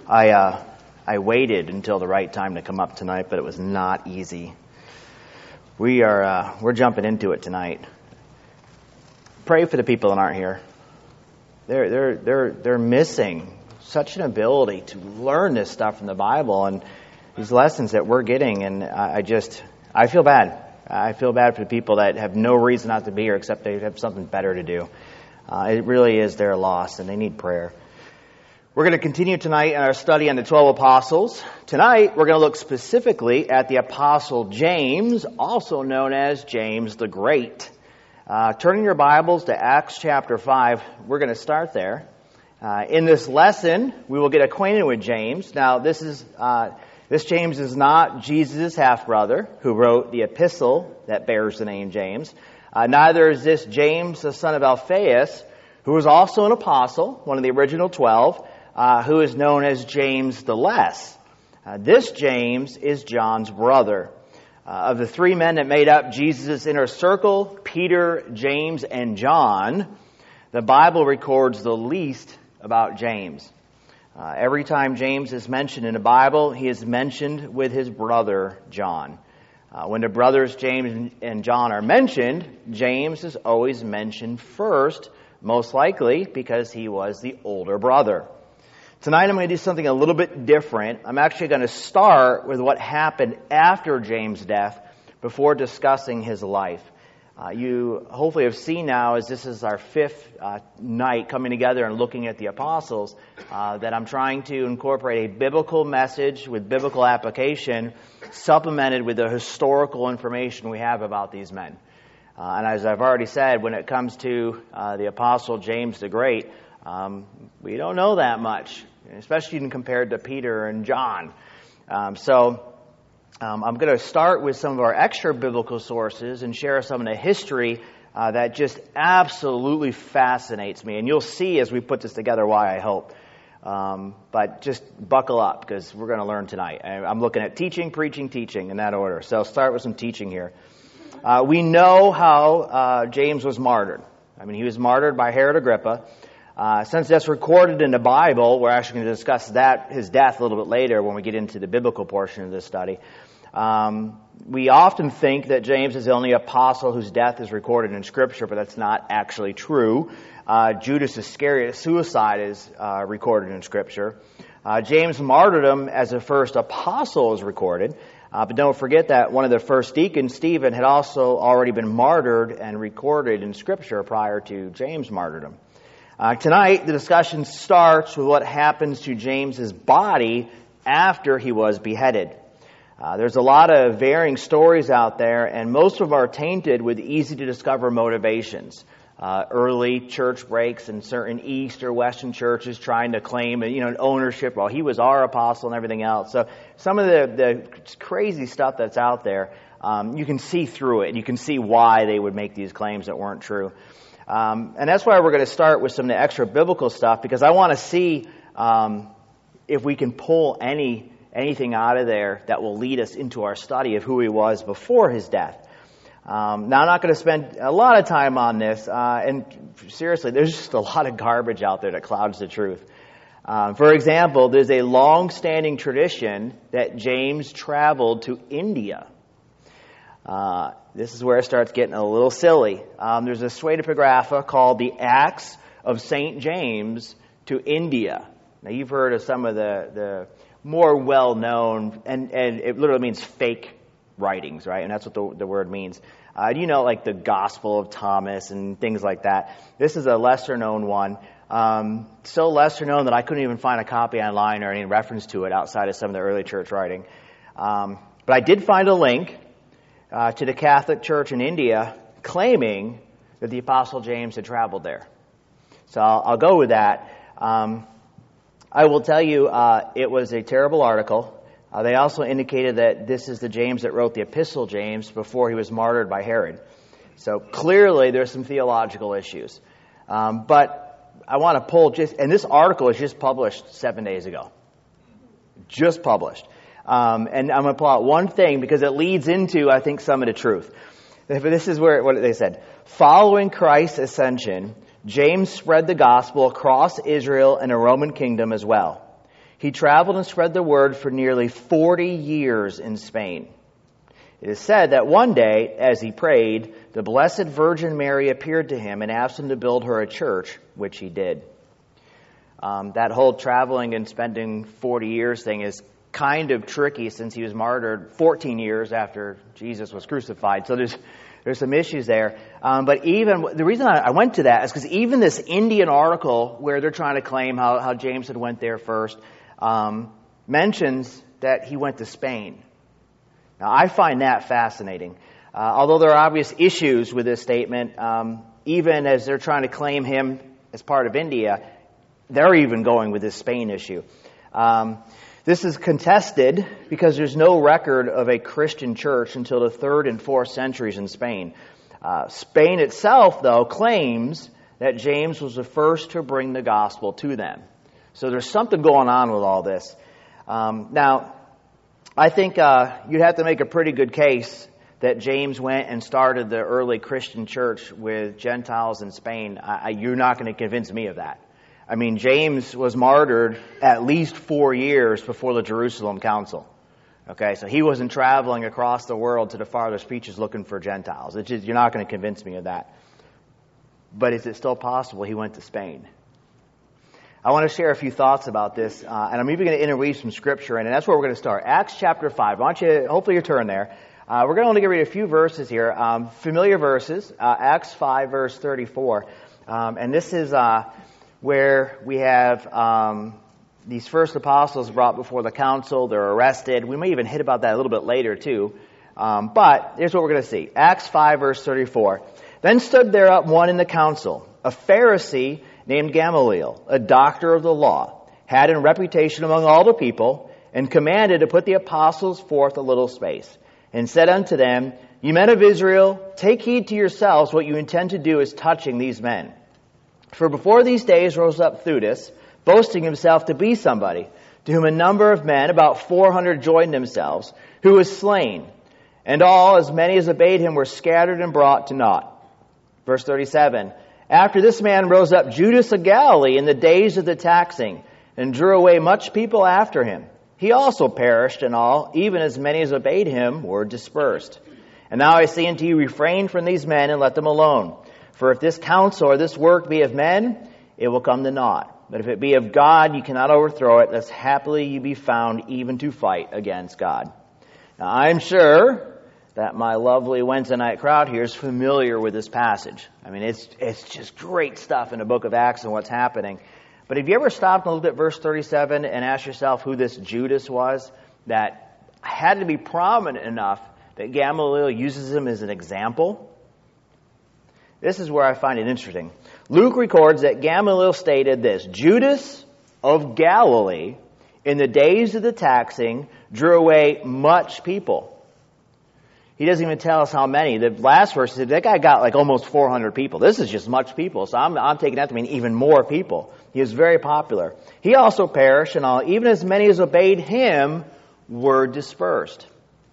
I waited until the right time to come up tonight, but it was not easy. We're jumping into it tonight. Pray for the people that aren't here. They're missing such an ability to learn this stuff from the Bible and these lessons that we're getting, and I feel bad. I feel bad for the people that have no reason not to be here except they have something better to do. It really is their loss, and they need prayer. We're going to continue tonight in our study on the 12 apostles. Tonight, we're going to look specifically at the apostle James, also known as James the Great. Turning your Bibles to Acts chapter 5, we're going to start there. In this lesson, we will get acquainted with James. Now, this James is not Jesus' half-brother who wrote the epistle that bears the name James. Neither is this James, the son of Alphaeus, who was also an apostle, one of the original 12, who is known as James the Less. This James is John's brother. Of the three men that made up Jesus' inner circle, Peter, James, and John, the Bible records the least about James. Every time James is mentioned in the Bible, he is mentioned with his brother John. When the brothers James and John are mentioned, James is always mentioned first, most likely because he was the older brother. Tonight I'm going to do something a little bit different. I'm actually going to start with what happened after James' death before discussing his life. You hopefully have seen now, as this is our fifth night coming together and looking at the apostles, that I'm trying to incorporate a biblical message with biblical application supplemented with the historical information we have about these men. And as I've already said, when it comes to the apostle James the Great, we don't know that much, especially even compared to Peter and John. I'm going to start with some of our extra biblical sources and share some of the history that just absolutely fascinates me. And you'll see as we put this together why, I hope. But just buckle up because we're going to learn tonight. I'm looking at teaching, preaching, teaching in that order. So I'll start with some teaching here. We know how James was martyred. He was martyred by Herod Agrippa. Since that's recorded in the Bible, we're actually going to discuss his death a little bit later when we get into the biblical portion of this study. We often think that James is the only apostle whose death is recorded in Scripture, but that's not actually true. Judas Iscariot's suicide is recorded in Scripture. James' martyrdom as the first apostle is recorded. But don't forget that one of the first deacons, Stephen, had also already been martyred and recorded in Scripture prior to James' martyrdom. Tonight, the discussion starts with what happens to James's body after he was beheaded. There's a lot of varying stories out there, and most of them are tainted with easy-to-discover motivations. Early church breaks in certain East or Western churches trying to claim an ownership. Well, he was our apostle and everything else. So some of the crazy stuff that's out there, you can see through it. You can see why they would make these claims that weren't true. And that's why we're going to start with some of the extra biblical stuff, because I want to see if we can pull anything out of there that will lead us into our study of who he was before his death. Now, I'm not going to spend a lot of time on this, and seriously, there's just a lot of garbage out there that clouds the truth. For example, there's a long-standing tradition that James traveled to India. This is where it starts getting a little silly. There's a pseudepigrapha called the Acts of St. James to India. Now, you've heard of some of the more well-known, and it literally means fake writings, right? And that's what the word means. Like the Gospel of Thomas and things like that. This is a lesser-known one. So lesser-known that I couldn't even find a copy online or any reference to it outside of some of the early church writing. But I did find a link to the Catholic Church in India claiming that the Apostle James had traveled there. So I'll go with that. I will tell you it was a terrible article. They also indicated that this is the James that wrote the Epistle James before he was martyred by Herod. So clearly there's some theological issues. But I want to pull and this article was just published 7 days ago. Just published. And I'm going to pull out one thing because it leads into, I think, some of the truth. This is what they said. Following Christ's ascension, James spread the gospel across Israel and the Roman kingdom as well. He traveled and spread the word for nearly 40 years in Spain. It is said that one day, as he prayed, the Blessed Virgin Mary appeared to him and asked him to build her a church, which he did. That whole traveling and spending 40 years thing is kind of tricky since he was martyred 14 years after Jesus was crucified. So there's some issues there. But even the reason I went to that is because even this Indian article where they're trying to claim how James had went there first mentions that he went to Spain. Now, I find that fascinating. Although there are obvious issues with this statement, even as they're trying to claim him as part of India, they're even going with this Spain issue. This is contested because there's no record of a Christian church until the 3rd and 4th centuries in Spain. Spain itself, though, claims that James was the first to bring the gospel to them. So there's something going on with all this. Now, I think you'd have to make a pretty good case that James went and started the early Christian church with Gentiles in Spain. You're not going to convince me of that. I mean, James was martyred at least 4 years before the Jerusalem Council. Okay, so he wasn't traveling across the world to the farthest reaches looking for Gentiles. You're not going to convince me of that. But is it still possible he went to Spain? I want to share a few thoughts about this, and I'm even going to interweave some scripture in, and that's where we're going to start. Acts chapter 5. Hopefully you turn there. We're going to only read a few verses here, familiar verses, Acts 5, verse 34. And this is where we have these first apostles brought before the council. They're arrested. We may even hit about that a little bit later, too. But here's what we're going to see. Acts 5, verse 34. Then stood there up one in the council, a Pharisee named Gamaliel, a doctor of the law, had in reputation among all the people, and commanded to put the apostles forth a little space, and said unto them, Ye men of Israel, take heed to yourselves what you intend to do as touching these men. For before these days rose up Theudas, boasting himself to be somebody, to whom a number of men, about 400, joined themselves, who was slain, and all, as many as obeyed him, were scattered and brought to naught. Verse 37, After this man rose up Judas of Galilee in the days of the taxing, and drew away much people after him. He also perished, and all, even as many as obeyed him, were dispersed. And now I say unto you, refrain from these men, and let them alone. For if this counsel or this work be of men, it will come to naught. But if it be of God, you cannot overthrow it, lest happily you be found even to fight against God. Now I'm sure that my lovely Wednesday night crowd here is familiar with this passage. I mean, it's just great stuff in the book of Acts and what's happening. But have you ever stopped and looked at verse 37 and asked yourself who this Judas was that had to be prominent enough that Gamaliel uses him as an example? This is where I find it interesting. Luke records that Gamaliel stated this, Judas of Galilee, in the days of the taxing, drew away much people. He doesn't even tell us how many. The last verse said that guy got like almost 400 people. This is just much people. So I'm taking that to mean even more people. He was very popular. He also perished, and all, even as many as obeyed him were dispersed.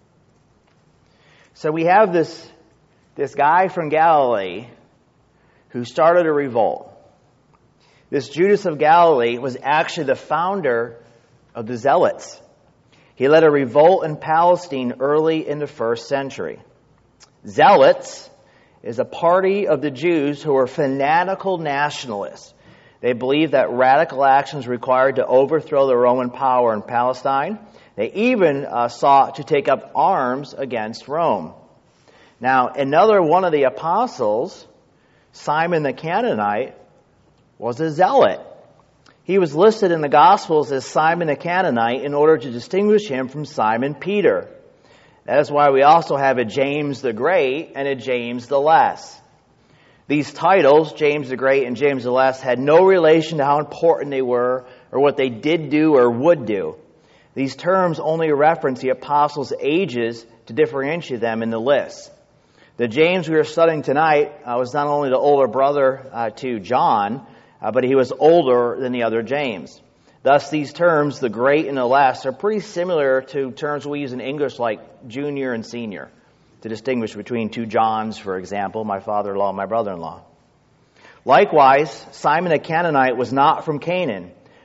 So we have this guy from Galilee who started a revolt. This Judas of Galilee was actually the founder of the Zealots. He led a revolt in Palestine early in the 1st century. Zealots is a party of the Jews who were fanatical nationalists. They believed that radical action was required to overthrow the Roman power in Palestine. They even sought to take up arms against Rome. Now, another one of the apostles, Simon the Canaanite, was a zealot. He was listed in the Gospels as Simon the Canaanite in order to distinguish him from Simon Peter. That is why we also have a James the Great and a James the Less. These titles, James the Great and James the Less, had no relation to how important they were or what they did do or would do. These terms only reference the apostles' ages to differentiate them in the list. The James we are studying tonight was not only the older brother to John, but he was older than the other James. Thus, these terms, the great and the less, are pretty similar to terms we use in English like junior and senior, to distinguish between two Johns, for example, my father-in-law and my brother-in-law. Likewise, Simon the Canaanite was not from Canaan,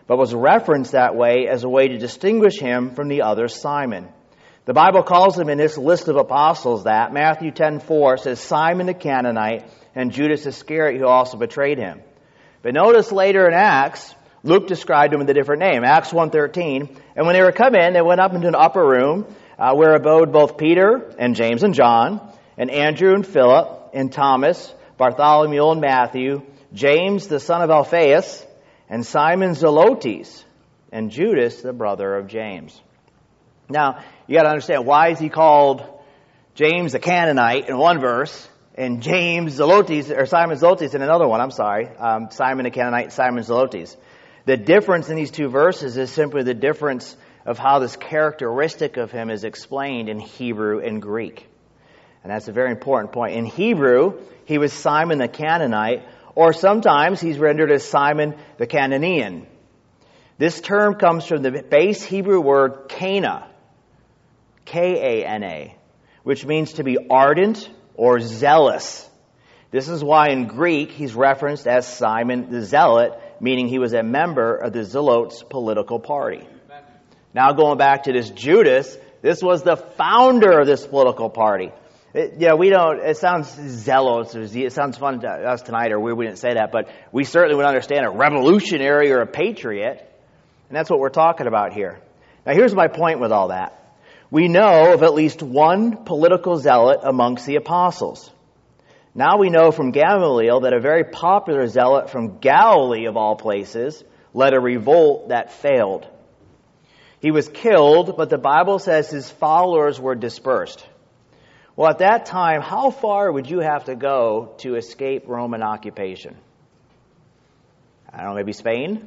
but was referenced that way as a way to distinguish him from the other Simon. The Bible calls him in this list of apostles that. Matthew 10:4 says Simon the Canaanite and Judas Iscariot, who also betrayed him. But notice later in Acts, Luke described him with a different name, Acts 1:13. And when they were come in, they went up into an upper room where abode both Peter and James and John, and Andrew and Philip and Thomas, Bartholomew and Matthew, James the son of Alphaeus, and Simon Zelotes, and Judas the brother of James. Now, you got to understand, why is he called James the Canaanite in one verse, and James Zelotes, or Simon Zelotes in another one? Simon the Canaanite, Simon Zelotes. The difference in these two verses is simply the difference of how this characteristic of him is explained in Hebrew and Greek. And that's a very important point. In Hebrew, he was Simon the Canaanite, or sometimes he's rendered as Simon the Cananean. This term comes from the base Hebrew word Cana, K-A-N-A, which means to be ardent or zealous. This is why in Greek he's referenced as Simon the Zealot, meaning he was a member of the Zelotes political party. Now going back to this Judas, this was the founder of this political party. It sounds zealous, it sounds fun to us tonight, or we didn't say that, but we certainly would understand a revolutionary or a patriot, and that's what we're talking about here. Now here's my point with all that. We know of at least one political zealot amongst the apostles. Now we know from Gamaliel that a very popular zealot from Galilee, of all places, led a revolt that failed. He was killed, but the Bible says his followers were dispersed. Well, at that time, how far would you have to go to escape Roman occupation? I don't know, maybe Spain?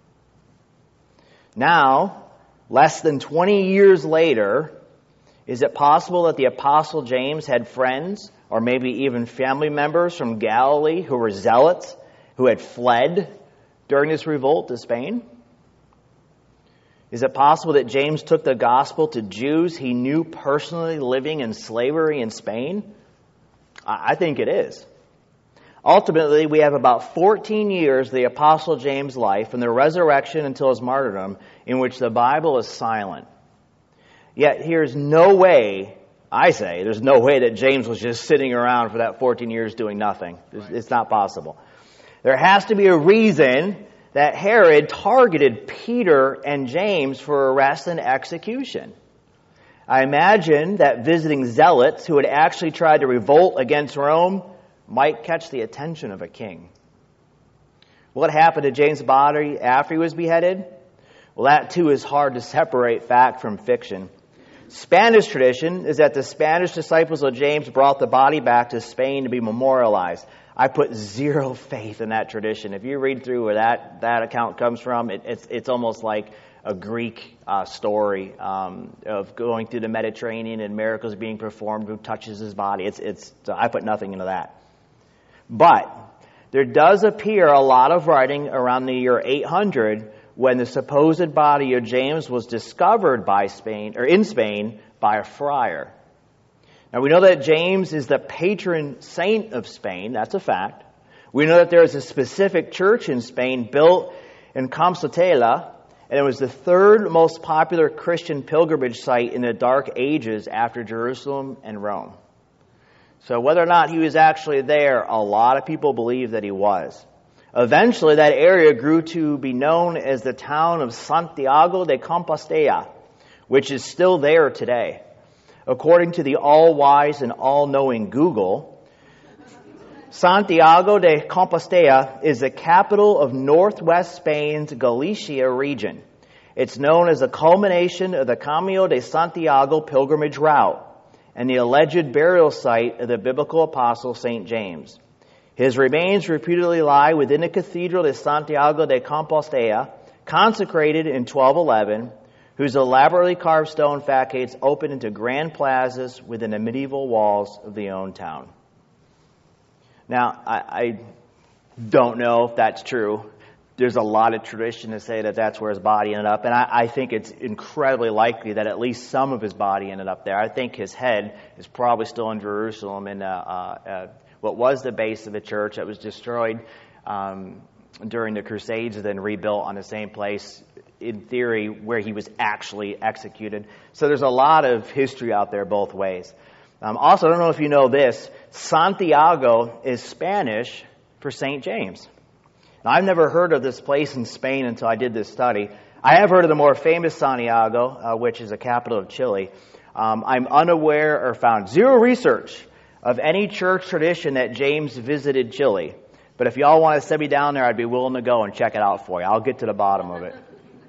Now, less than 20 years later, is it possible that the Apostle James had friends or maybe even family members from Galilee who were zealots who had fled during this revolt to Spain? Is it possible that James took the gospel to Jews he knew personally living in slavery in Spain? I think it is. Ultimately, we have about 14 years of the Apostle James' life, from the resurrection until his martyrdom, in which the Bible is silent. Yet there's no way that James was just sitting around for that 14 years doing nothing. It's not possible. There has to be a reason that Herod targeted Peter and James for arrest and execution. I imagine that visiting zealots who had actually tried to revolt against Rome might catch the attention of a king. What happened to James' body after he was beheaded? Well, that too is hard to separate fact from fiction. Spanish tradition is that the Spanish disciples of James brought the body back to Spain to be memorialized. I put zero faith in that tradition. If you read through where that account comes from, it's almost like a Greek story of going through the Mediterranean and miracles being performed. Who touches his body? I put nothing into that. But there does appear a lot of writing around the year 800 when the supposed body of James was discovered in Spain by a friar. Now, we know that James is the patron saint of Spain. That's a fact. We know that there is a specific church in Spain built in Compostela, and it was the third most popular Christian pilgrimage site in the Dark Ages after Jerusalem and Rome. So whether or not he was actually there, a lot of people believe that he was. Eventually, that area grew to be known as the town of Santiago de Compostela, which is still there today. According to the all-wise and all-knowing Google, Santiago de Compostela is the capital of northwest Spain's Galicia region. It's known as the culmination of the Camino de Santiago pilgrimage route and the alleged burial site of the biblical apostle St. James. His remains reputedly lie within the Cathedral de Santiago de Compostela, consecrated in 1211, whose elaborately carved stone facades open into grand plazas within the medieval walls of the own town. Now, I don't know if that's true. There's a lot of tradition to say that that's where his body ended up, and I think it's incredibly likely that at least some of his body ended up there. I think his head is probably still in Jerusalem in what was the base of the church that was destroyed during the Crusades, and then rebuilt on the same place, in theory, where he was actually executed. So there's a lot of history out there both ways. Also, I don't know if you know this, Santiago is Spanish for St. James. Now, I've never heard of this place in Spain until I did this study. I have heard of the more famous Santiago, which is the capital of Chile. I'm unaware or found zero research of any church tradition that James visited Chile. But if y'all want to send me down there, I'd be willing to go and check it out for you. I'll get to the bottom of it.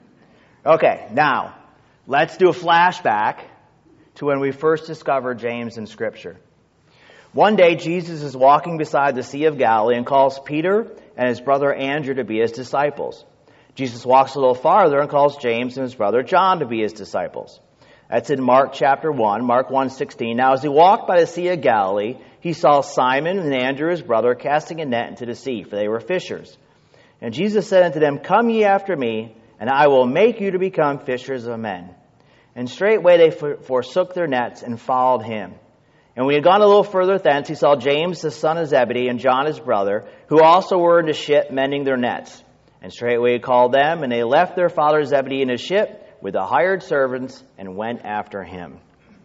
Okay, now, let's do a flashback to when we first discovered James in Scripture. One day, Jesus is walking beside the Sea of Galilee and calls Peter and his brother Andrew to be his disciples. Jesus walks a little farther and calls James and his brother John to be his disciples. That's in Mark chapter 1, Mark 1:16. Now, as he walked by the Sea of Galilee, he saw Simon and Andrew his brother casting a net into the sea, for they were fishers. And Jesus said unto them, Come ye after me, and I will make you to become fishers of men. And straightway they forsook their nets and followed him. And when he had gone a little further thence, he saw James the son of Zebedee and John his brother, who also were in the ship mending their nets. And straightway he called them, and they left their father Zebedee in his ship with the hired servants and went after him.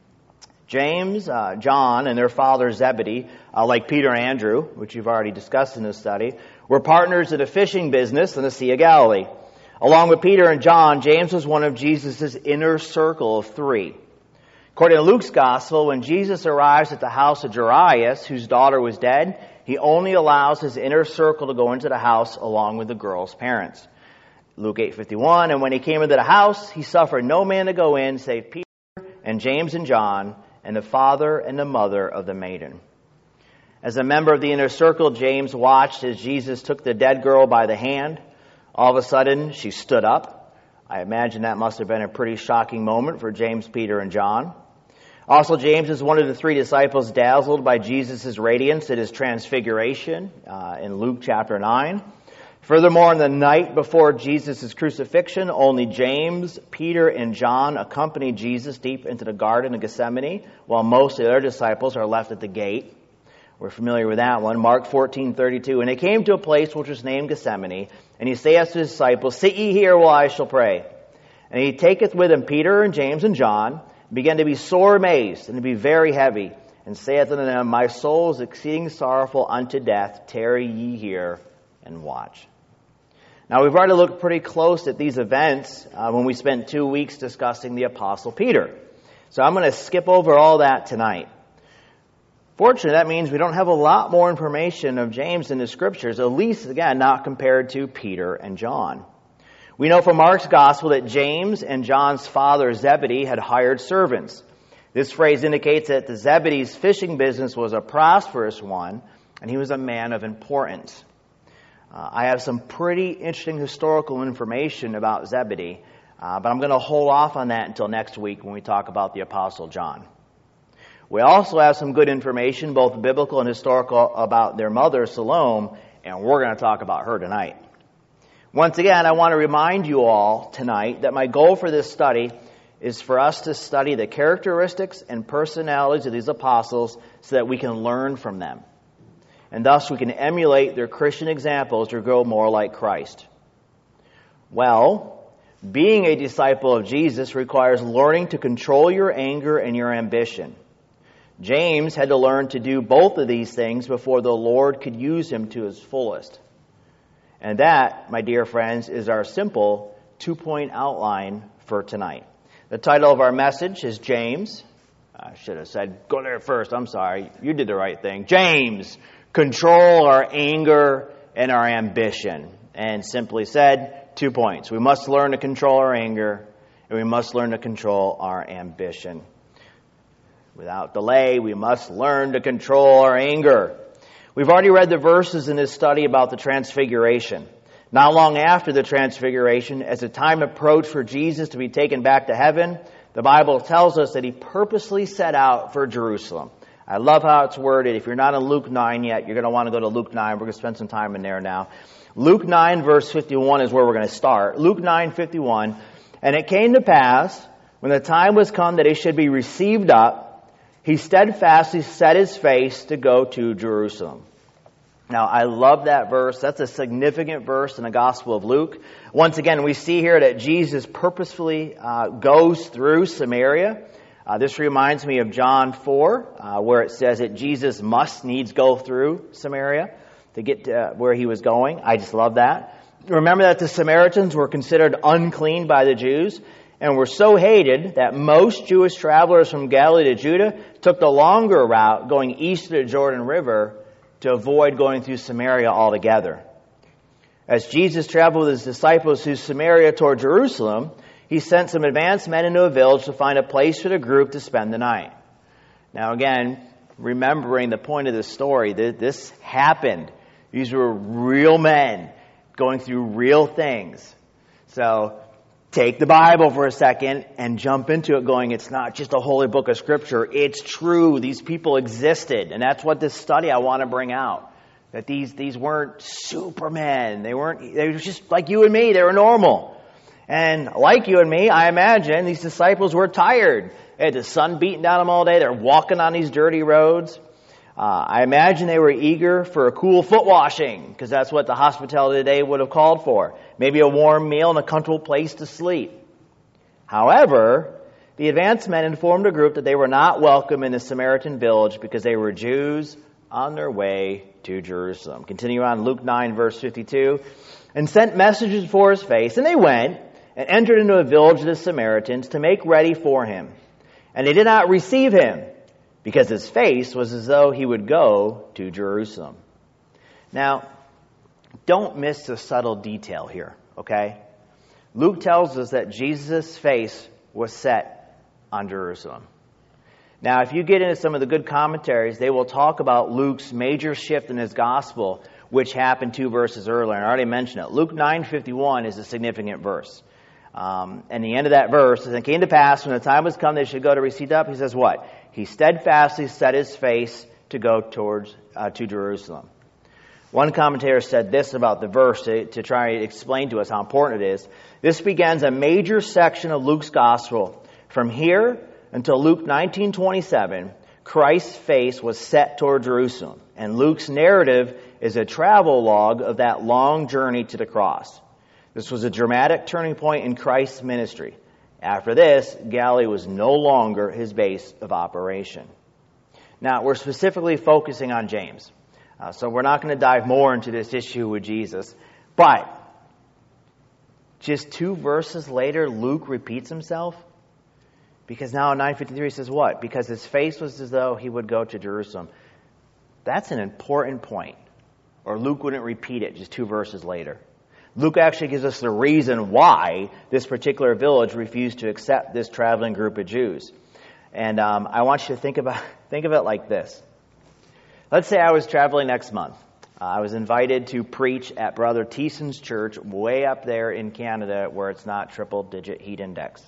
James, John, and their father Zebedee, like Peter and Andrew, which you've already discussed in this study, were partners in the fishing business in the Sea of Galilee. Along with Peter and John, James was one of Jesus' inner circle of three. According to Luke's gospel, when Jesus arrives at the house of Jairus, whose daughter was dead, he only allows his inner circle to go into the house along with the girl's parents. Luke 8:51, and when he came into the house, he suffered no man to go in save Peter and James and John and the father and the mother of the maiden. As a member of the inner circle, James watched as Jesus took the dead girl by the hand. All of a sudden, she stood up. I imagine that must have been a pretty shocking moment for James, Peter, and John. Also, James is one of the three disciples dazzled by Jesus' radiance at his transfiguration in Luke chapter 9. Furthermore, in the night before Jesus' crucifixion, only James, Peter, and John accompanied Jesus deep into the Garden of Gethsemane, while most of the other disciples are left at the gate. We're familiar with that one. Mark 14:32. And they came to a place which was named Gethsemane, and he saith to his disciples, Sit ye here while I shall pray. And he taketh with him Peter and James and John, began to be sore amazed and to be very heavy, and saith unto them, My soul is exceeding sorrowful unto death. Tarry ye here and watch. Now, we've already looked pretty close at these events when we spent 2 weeks discussing the Apostle Peter. So I'm going to skip over all that tonight. Fortunately, that means we don't have a lot more information of James in the Scriptures, at least, again, not compared to Peter and John. We know from Mark's Gospel that James and John's father Zebedee had hired servants. This phrase indicates that the Zebedee's fishing business was a prosperous one, and he was a man of importance. I have some pretty interesting historical information about Zebedee, but I'm going to hold off on that until next week when we talk about the Apostle John. We also have some good information, both biblical and historical, about their mother, Salome, and we're going to talk about her tonight. Once again, I want to remind you all tonight that my goal for this study is for us to study the characteristics and personalities of these apostles so that we can learn from them. And thus we can emulate their Christian examples to grow more like Christ. Well, being a disciple of Jesus requires learning to control your anger and your ambition. James had to learn to do both of these things before the Lord could use him to his fullest. And that, my dear friends, is our simple 2-point outline for tonight. The title of our message is James. I should have said, go there first. I'm sorry. You did the right thing. James, control our anger and our ambition. And simply said, 2 points. We must learn to control our anger, and we must learn to control our ambition. Without delay, we must learn to control our anger. We've already read the verses in this study about the Transfiguration. Not long after the Transfiguration, as the time approached for Jesus to be taken back to heaven, the Bible tells us that he purposely set out for Jerusalem. I love how it's worded. If you're not in Luke 9 yet, you're going to want to go to Luke 9. We're going to spend some time in there now. Luke 9 verse 51 is where we're going to start. Luke 9:51. And it came to pass, when the time was come that he should be received up, he steadfastly set his face to go to Jerusalem. Now, I love that verse. That's a significant verse in the Gospel of Luke. Once again, we see here that Jesus purposefully goes through Samaria. This reminds me of John 4, where it says that Jesus must needs go through Samaria to get to where he was going. I just love that. Remember that the Samaritans were considered unclean by the Jews and were so hated that most Jewish travelers from Galilee to Judah took the longer route going east of the Jordan River to avoid going through Samaria altogether. As Jesus traveled with his disciples through Samaria toward Jerusalem, he sent some advanced men into a village to find a place for the group to spend the night. Now again, remembering the point of this story, this happened. These were real men going through real things. So take the Bible for a second and jump into it going, it's not just a holy book of Scripture. It's true. These people existed. And that's what this study I want to bring out. That these weren't supermen. They were just like you and me. They were normal. And like you and me, I imagine these disciples were tired. They had the sun beating down them all day. They're walking on these dirty roads. I imagine they were eager for a cool foot washing, because that's what the hospitality today would have called for. Maybe a warm meal and a comfortable place to sleep. However, the advanced men informed the group that they were not welcome in the Samaritan village because they were Jews on their way to Jerusalem. Continue on, Luke 9, verse 52. And sent messages before his face, and they went and entered into a village of the Samaritans to make ready for him. And they did not receive him, because his face was as though he would go to Jerusalem. Now, don't miss the subtle detail here, okay? Luke tells us that Jesus' face was set on Jerusalem. Now, if you get into some of the good commentaries, they will talk about Luke's major shift in his gospel, which happened 2 verses earlier. And I already mentioned it. Luke 9:51 is a significant verse. And the end of that verse is, it came to pass when the time was come they should go to receive up. He says what? He steadfastly set his face to go towards to Jerusalem. One commentator said this about the verse to try to explain to us how important it is. This begins a major section of Luke's gospel. From here until Luke 19:27, Christ's face was set toward Jerusalem. And Luke's narrative is a travel log of that long journey to the cross. This was a dramatic turning point in Christ's ministry. After this, Galilee was no longer his base of operation. Now, we're specifically focusing on James. So we're not going to dive more into this issue with Jesus. But just 2 verses later, Luke repeats himself. Because now in 9:53 he says what? Because his face was as though he would go to Jerusalem. That's an important point. Or Luke wouldn't repeat it just 2 verses later. Luke actually gives us the reason why this particular village refused to accept this traveling group of Jews. And I want you to think of it like this. Let's say I was traveling next month. I was invited to preach at Brother Thiessen's church way up there in Canada where it's not triple-digit heat index.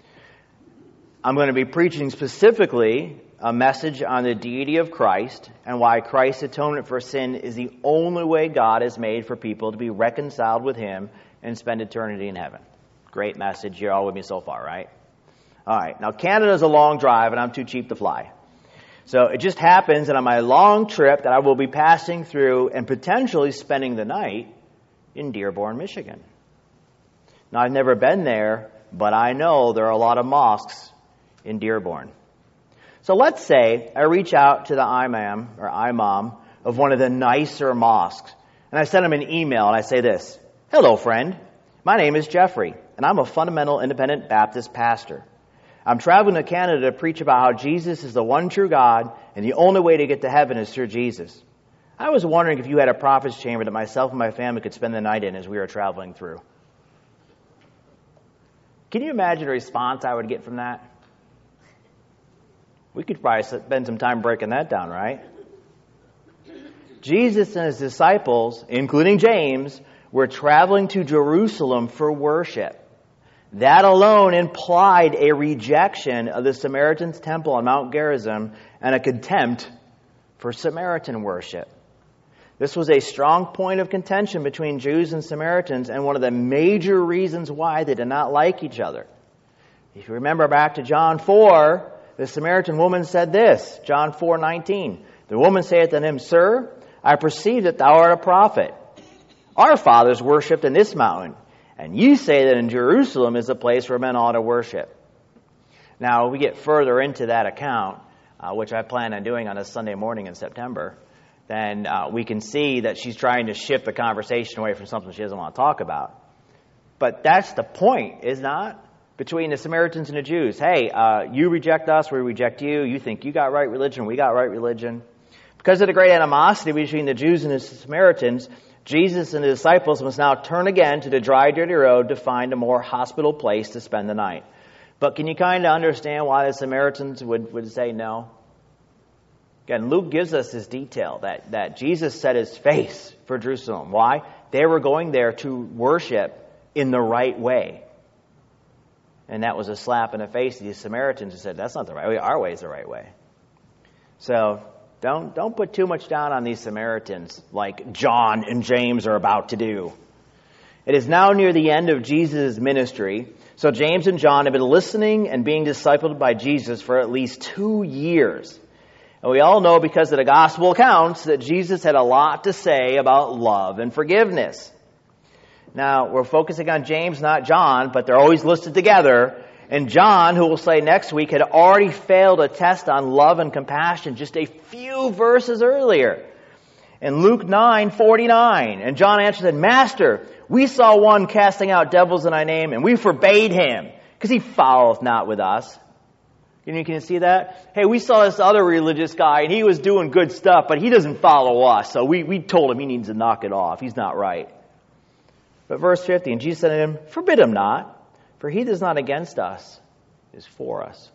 I'm going to be preaching specifically a message on the deity of Christ and why Christ's atonement for sin is the only way God has made for people to be reconciled with Him and spend eternity in heaven. Great message. You're all with me so far, right? All right. Now, Canada's a long drive, and I'm too cheap to fly. So it just happens that on my long trip that I will be passing through and potentially spending the night in Dearborn, Michigan. Now, I've never been there, but I know there are a lot of mosques in Dearborn. So let's say I reach out to the imam of one of the nicer mosques, and I send him an email, and I say this: "Hello, friend. My name is Jeffrey, and I'm a fundamental independent Baptist pastor. I'm traveling to Canada to preach about how Jesus is the one true God, and the only way to get to heaven is through Jesus. I was wondering if you had a prophet's chamber that myself and my family could spend the night in as we were traveling through." Can you imagine the response I would get from that? We could probably spend some time breaking that down, right? Jesus and his disciples, including James, were traveling to Jerusalem for worship. That alone implied a rejection of the Samaritans' temple on Mount Gerizim and a contempt for Samaritan worship. This was a strong point of contention between Jews and Samaritans and one of the major reasons why they did not like each other. If you remember back to John 4, the Samaritan woman said this, John 4:19. The woman saith unto him, "Sir, I perceive that thou art a prophet. Our fathers worshipped in this mountain, and you say that in Jerusalem is a place where men ought to worship. Now, we get further into that account, which I plan on doing on a Sunday morning in September, then we can see that she's trying to shift the conversation away from something she doesn't want to talk about. But that's the point, is not? Between the Samaritans and the Jews. Hey, you reject us, we reject you. You think you got right religion, we got right religion. Because of the great animosity between the Jews and the Samaritans, Jesus and the disciples must now turn again to the dry, dirty road to find a more hospitable place to spend the night. But can you kind of understand why the Samaritans would say no? Again, Luke gives us this detail that Jesus set his face for Jerusalem. Why? They were going there to worship in the right way. And that was a slap in the face to these Samaritans who said, that's not the right way. Our way is the right way. So don't put too much down on these Samaritans like John and James are about to do. It is now near the end of Jesus' ministry. So James and John have been listening and being discipled by Jesus for at least 2 years. And we all know because of the gospel accounts that Jesus had a lot to say about love and forgiveness. Now, we're focusing on James, not John, but they're always listed together. And John, who we'll say next week, had already failed a test on love and compassion just a few verses earlier. In Luke 9:49, and John answered and said, Master, we saw one casting out devils in thy name, and we forbade him, because he followeth not with us. Can you see that? Hey, we saw this other religious guy, and he was doing good stuff, but he doesn't follow us, so we told him he needs to knock it off. He's not right. But verse 50, and Jesus said to him, Forbid him not, for he that is not against us is for us.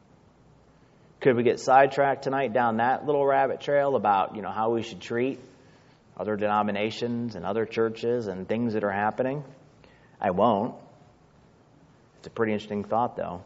Could we get sidetracked tonight down that little rabbit trail about, how we should treat other denominations and other churches and things that are happening? I won't. It's a pretty interesting thought, though.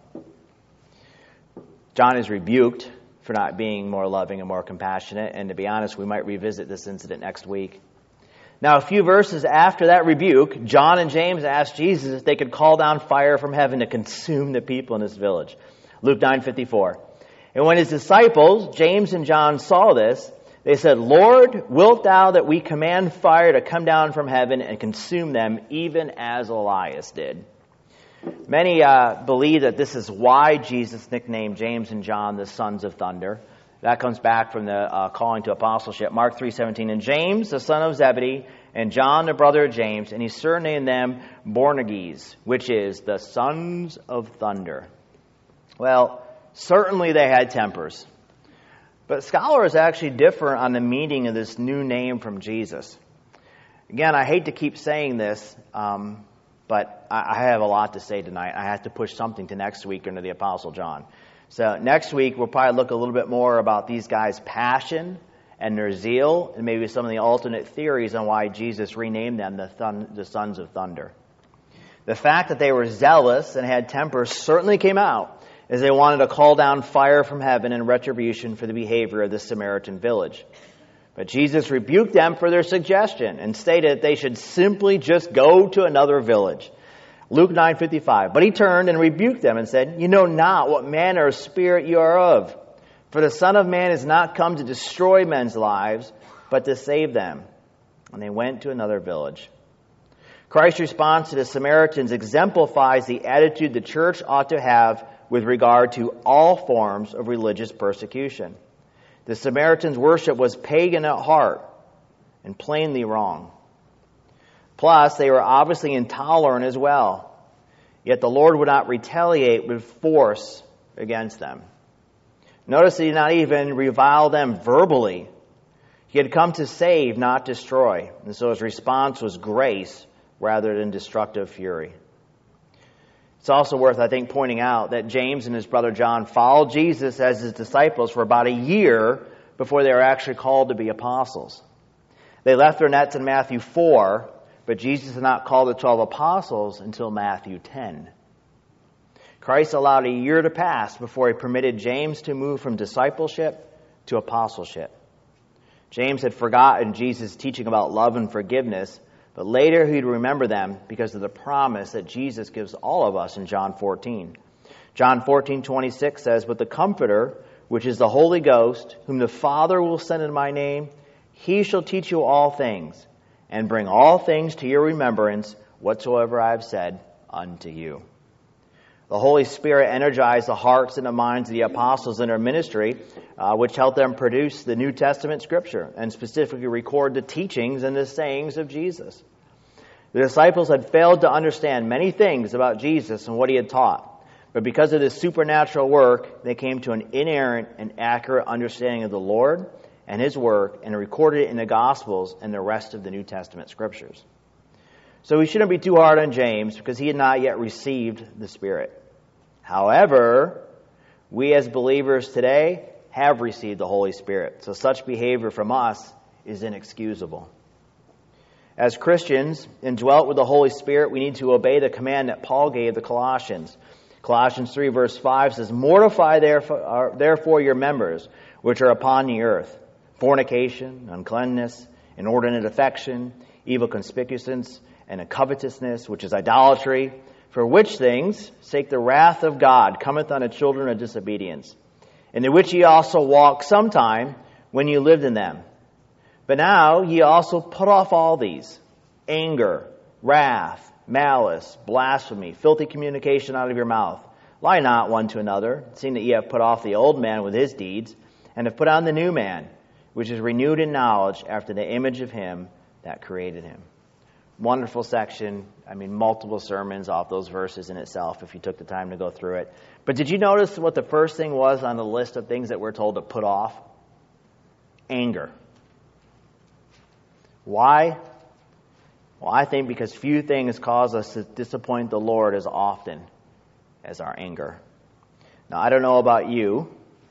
John is rebuked for not being more loving and more compassionate, and to be honest, we might revisit this incident next week. Now, a few verses after that rebuke, John and James asked Jesus if they could call down fire from heaven to consume the people in this village. Luke 9:54. And when his disciples, James and John, saw this, they said, Lord, wilt thou that we command fire to come down from heaven and consume them, even as Elias did? Many believe that this is why Jesus nicknamed James and John the sons of thunder. That comes back from the calling to apostleship. Mark 3:17, and James, the son of Zebedee, and John, the brother of James, and he surnamed them Boanerges, which is the sons of thunder. Well, certainly they had tempers. But scholars actually differ on the meaning of this new name from Jesus. Again, I hate to keep saying this, but I have a lot to say tonight. I have to push something to next week under the Apostle John. So next week, we'll probably look a little bit more about these guys' passion and their zeal, and maybe some of the alternate theories on why Jesus renamed them the sons of thunder. The fact that they were zealous and had tempers certainly came out, as they wanted to call down fire from heaven in retribution for the behavior of the Samaritan village. But Jesus rebuked them for their suggestion and stated that they should simply just go to another village. Luke 9:55. But he turned and rebuked them and said, You know not what manner of spirit you are of. For the Son of Man is not come to destroy men's lives, but to save them. And they went to another village. Christ's response to the Samaritans exemplifies the attitude the church ought to have with regard to all forms of religious persecution. The Samaritans' worship was pagan at heart and plainly wrong. Plus, they were obviously intolerant as well. Yet the Lord would not retaliate with force against them. Notice he did not even revile them verbally. He had come to save, not destroy. And so his response was grace rather than destructive fury. It's also worth, I think, pointing out that James and his brother John followed Jesus as his disciples for about a year before they were actually called to be apostles. They left their nets in Matthew 4, but Jesus did not call the 12 apostles until Matthew 10. Christ allowed a year to pass before he permitted James to move from discipleship to apostleship. James had forgotten Jesus' teaching about love and forgiveness, but later he'd remember them because of the promise that Jesus gives all of us in John 14. John 14:26 says, But the Comforter, which is the Holy Ghost, whom the Father will send in my name, He shall teach you all things, and bring all things to your remembrance, whatsoever I have said unto you. The Holy Spirit energized the hearts and the minds of the apostles in their ministry, which helped them produce the New Testament Scripture, and specifically record the teachings and the sayings of Jesus. The disciples had failed to understand many things about Jesus and what he had taught. But because of this supernatural work, they came to an inerrant and accurate understanding of the Lord and his work, and recorded it in the Gospels and the rest of the New Testament Scriptures. So we shouldn't be too hard on James, because he had not yet received the Spirit. However, we as believers today have received the Holy Spirit, so such behavior from us is inexcusable. As Christians, indwelt with the Holy Spirit, we need to obey the command that Paul gave the Colossians. Colossians 3 verse 5 says, "Mortify therefore your members, which are upon the earth, fornication, uncleanness, inordinate affection, evil concupiscence, and a covetousness, which is idolatry, for which things sake the wrath of God cometh on the children of disobedience, in which ye also walked sometime when ye lived in them. But now ye also put off all these: anger, wrath, malice, blasphemy, filthy communication out of your mouth. Lie not one to another, seeing that ye have put off the old man with his deeds, and have put on the new man, which is renewed in knowledge after the image of him that created him." Wonderful section. I mean, multiple sermons off those verses in itself if you took the time to go through it. But did you notice what the first thing was on the list of things that we're told to put off? Anger. Why? Well, I think because few things cause us to disappoint the Lord as often as our anger. Now, I don't know about you,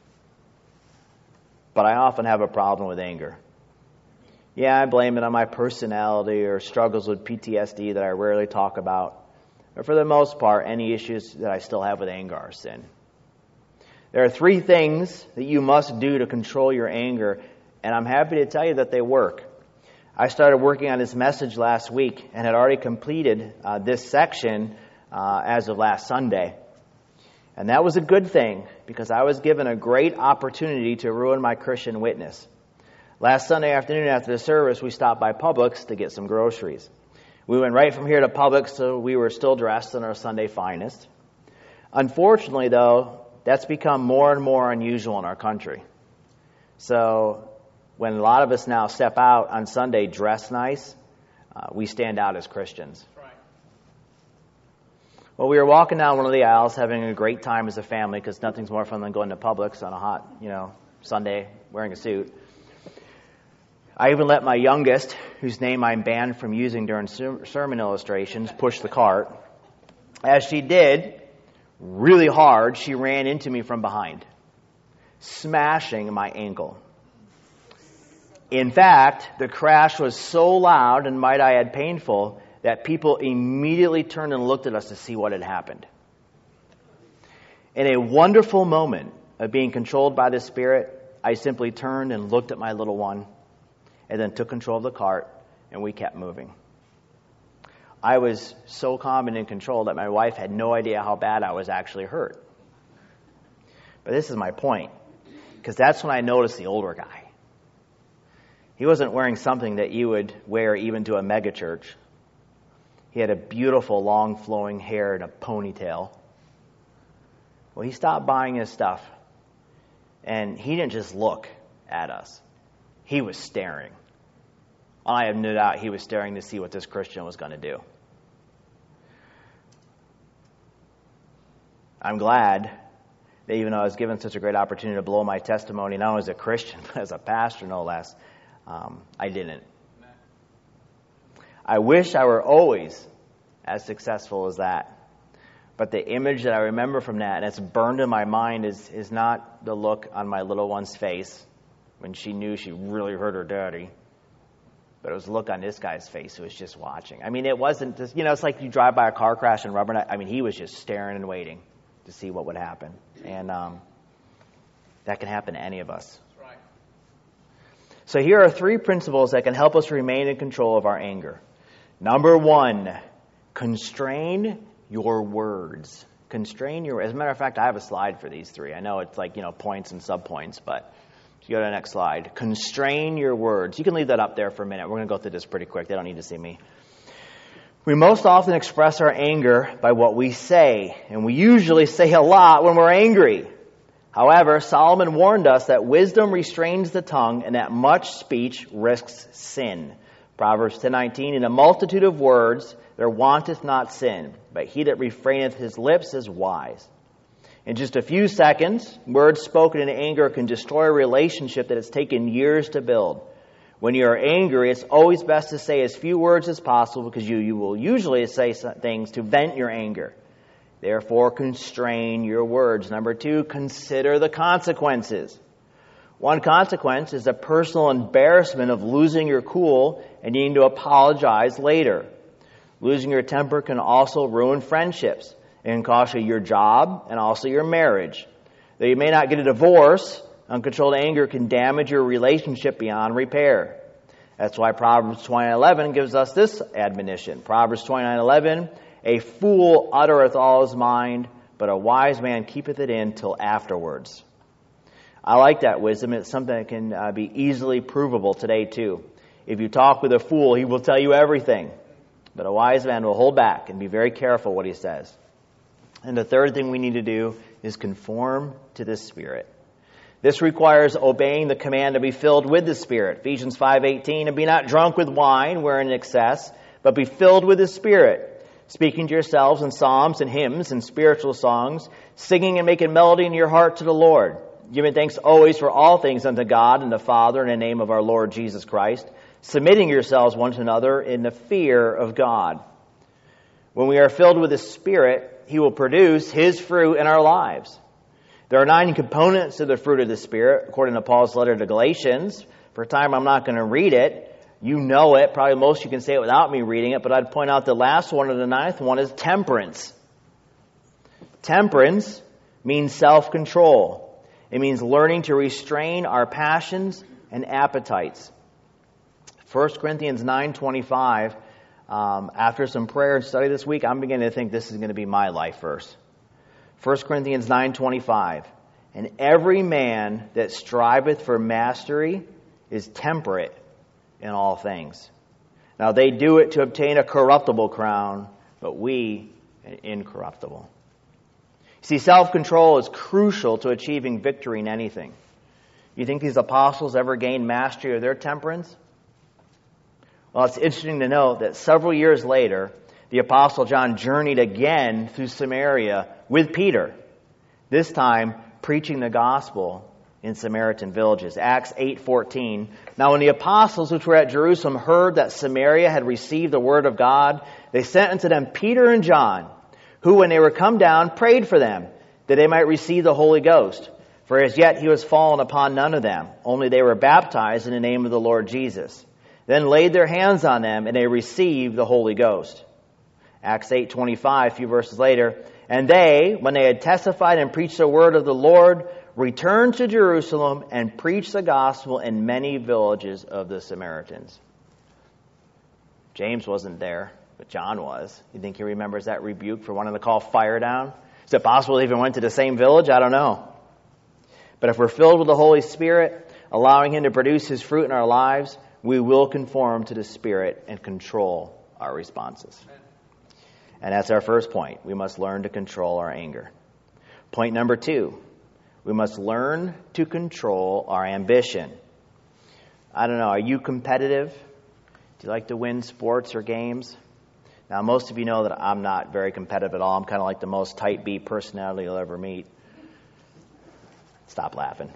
but I often have a problem with anger. Yeah, I blame it on my personality or struggles with PTSD that I rarely talk about. But for the most part, any issues that I still have with anger are sin. There are 3 things that you must do to control your anger, and I'm happy to tell you that they work. I started working on this message last week and had already completed this section as of last Sunday. And that was a good thing, because I was given a great opportunity to ruin my Christian witness. Last Sunday afternoon after the service, we stopped by Publix to get some groceries. We went right from here to Publix, so we were still dressed in our Sunday finest. Unfortunately, though, that's become more and more unusual in our country. So when a lot of us now step out on Sunday dressed nice, we stand out as Christians. Right. Well, we were walking down one of the aisles having a great time as a family, because nothing's more fun than going to Publix on a hot, Sunday wearing a suit. I even let my youngest, whose name I'm banned from using during sermon illustrations, push the cart. As she did, really hard, she ran into me from behind, smashing my ankle. In fact, the crash was so loud and, might I add, painful, that people immediately turned and looked at us to see what had happened. In a wonderful moment of being controlled by the Spirit, I simply turned and looked at my little one, and then took control of the cart, and we kept moving. I was so calm and in control that my wife had no idea how bad I was actually hurt. But this is my point, because that's when I noticed the older guy. He wasn't wearing something that you would wear even to a megachurch. He had a beautiful, long, flowing hair and a ponytail. Well, he stopped buying his stuff, and he didn't just look at us. He was staring. I have no doubt he was staring to see what this Christian was going to do. I'm glad that even though I was given such a great opportunity to blow my testimony, not only as a Christian, but as a pastor, no less, I didn't. I wish I were always as successful as that. But the image that I remember from that, and it's burned in my mind, is not the look on my little one's face when she knew she really hurt her daddy. But it was the look on this guy's face who was just watching. I mean, it wasn't just, it's like you drive by a car crash and rubberneck. I mean, he was just staring and waiting to see what would happen. And that can happen to any of us. That's right. So here are 3 principles that can help us remain in control of our anger. Number 1, constrain your words. As a matter of fact, I have a slide for these 3. I know it's like, points and subpoints, but So you go to the next slide. Constrain your words. You can leave that up there for a minute. We're going to go through this pretty quick. They don't need to see me. We most often express our anger by what we say, and we usually say a lot when we're angry. However, Solomon warned us that wisdom restrains the tongue and that much speech risks sin. Proverbs 10:19, in a multitude of words there wanteth not sin, but he that refraineth his lips is wise. In just a few seconds, words spoken in anger can destroy a relationship that has taken years to build. When you are angry, it's always best to say as few words as possible because you will usually say things to vent your anger. Therefore, constrain your words. Number 2, consider the consequences. One consequence is the personal embarrassment of losing your cool and needing to apologize later. Losing your temper can also ruin friendships. It can cost you your job and also your marriage. Though you may not get a divorce, uncontrolled anger can damage your relationship beyond repair. That's why Proverbs 29:11 gives us this admonition. Proverbs 29:11, a fool uttereth all his mind, but a wise man keepeth it in till afterwards. I like that wisdom. It's something that can be easily provable today too. If you talk with a fool, he will tell you everything. But a wise man will hold back and be very careful what he says. And the third thing we need to do is conform to the Spirit. This requires obeying the command to be filled with the Spirit. Ephesians 5:18, and be not drunk with wine, wherein excess, but be filled with the Spirit, speaking to yourselves in psalms and hymns and spiritual songs, singing and making melody in your heart to the Lord, giving thanks always for all things unto God and the Father in the name of our Lord Jesus Christ, submitting yourselves one to another in the fear of God. When we are filled with the Spirit, He will produce His fruit in our lives. There are 9 components to the fruit of the Spirit, according to Paul's letter to Galatians. For a time, I'm not going to read it. You know it. Probably most you can say it without me reading it, but I'd point out the last one or the 9th one is temperance. Temperance means self-control. It means learning to restrain our passions and appetites. 1 Corinthians 9:25, after some prayer and study this week, I'm beginning to think this is going to be my life verse. 1 Corinthians 9:25, and every man that striveth for mastery is temperate in all things. Now they do it to obtain a corruptible crown, but we an incorruptible. See, self-control is crucial to achieving victory in anything. You think these apostles ever gained mastery of their temperance? Well, it's interesting to note that several years later, the Apostle John journeyed again through Samaria with Peter, this time preaching the gospel in Samaritan villages. Acts 8:14. Now when the apostles which were at Jerusalem heard that Samaria had received the word of God, they sent unto them Peter and John, who when they were come down prayed for them, that they might receive the Holy Ghost. For as yet he was fallen upon none of them, only they were baptized in the name of the Lord Jesus. Then laid their hands on them, and they received the Holy Ghost. Acts 8:25, a few verses later, and they, when they had testified and preached the word of the Lord, returned to Jerusalem and preached the gospel in many villages of the Samaritans. James wasn't there, but John was. You think he remembers that rebuke for wanting to call fire down? Is it possible they even went to the same village? I don't know. But if we're filled with the Holy Spirit, allowing Him to produce His fruit in our lives, we will conform to the Spirit and control our responses. And that's our first point. We must learn to control our anger. Point number 2, we must learn to control our ambition. I don't know, are you competitive? Do you like to win sports or games? Now, most of you know that I'm not very competitive at all. I'm kind of like the most type B personality you'll ever meet. Stop laughing.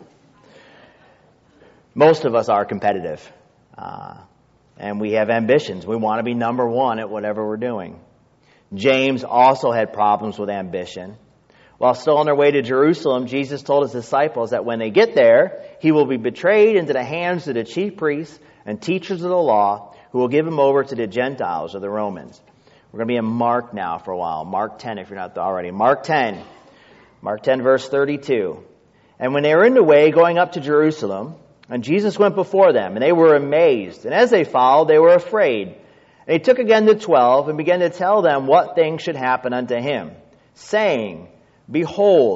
Most of us are competitive. And we have ambitions. We want to be number one at whatever we're doing. James also had problems with ambition. While still on their way to Jerusalem, Jesus told His disciples that when they get there, He will be betrayed into the hands of the chief priests and teachers of the law, who will give Him over to the Gentiles or the Romans. We're going to be in Mark now for a while. Mark 10, if you're not already. Mark 10, verse 32. And when they were in the way going up to Jerusalem, and Jesus went before them, and they were amazed. And as they followed, they were afraid. And He took again the 12, and began to tell them what things should happen unto Him, saying, Behold,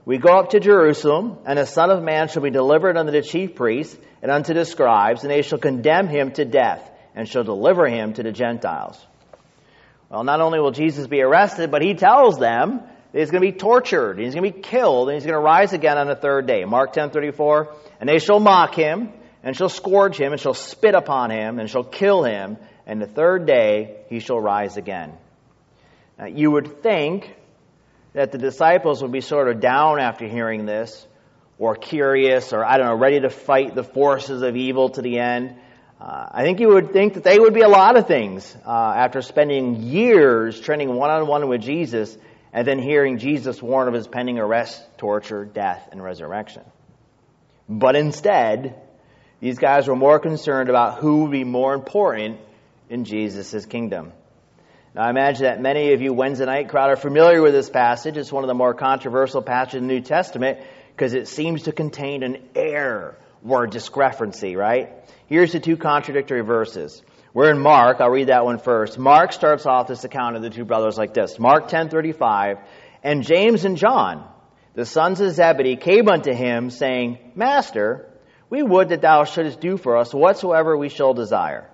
We go up to Jerusalem, and the Son of Man shall be delivered unto the chief priests and unto the scribes, and they shall condemn him to death, and shall deliver him to the Gentiles. Well, not only will Jesus be arrested, but he tells them that he's going to be tortured, and he's going to be killed, and he's going to rise again on the third day. Mark 10:34, and they shall mock him, and shall scourge him, and shall spit upon him, and shall kill him, and the third day he shall rise again. Now, you would think that the disciples would be sort of down after hearing this, or curious, or ready to fight the forces of evil to the end. I think you would think that they would be a lot of things after spending years training one-on-one with Jesus and then hearing Jesus warn of his pending arrest, torture, death, and resurrection. But instead, these guys were more concerned about who would be more important in Jesus' kingdom. Now, I imagine that many of you Wednesday night crowd are familiar with this passage. It's one of the more controversial passages in the New Testament because it seems to contain an error or a discrepancy, right? Here's the two contradictory verses. We're in Mark. I'll read that one first. Mark starts off this account of the two brothers like this. Mark 10:35, and James and John, the sons of Zebedee, came unto him, saying, Master, we would that thou shouldest do for us whatsoever we shall desire.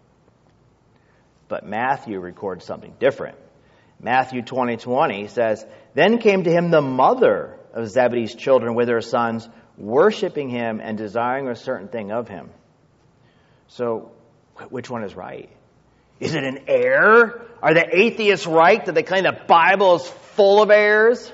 But Matthew records something different. Matthew 20:20 says, Then came to him the mother of Zebedee's children with her sons, worshiping him and desiring a certain thing of him. So, which one is right? Is it an error? Are the atheists right that they claim the Bible is full of errors?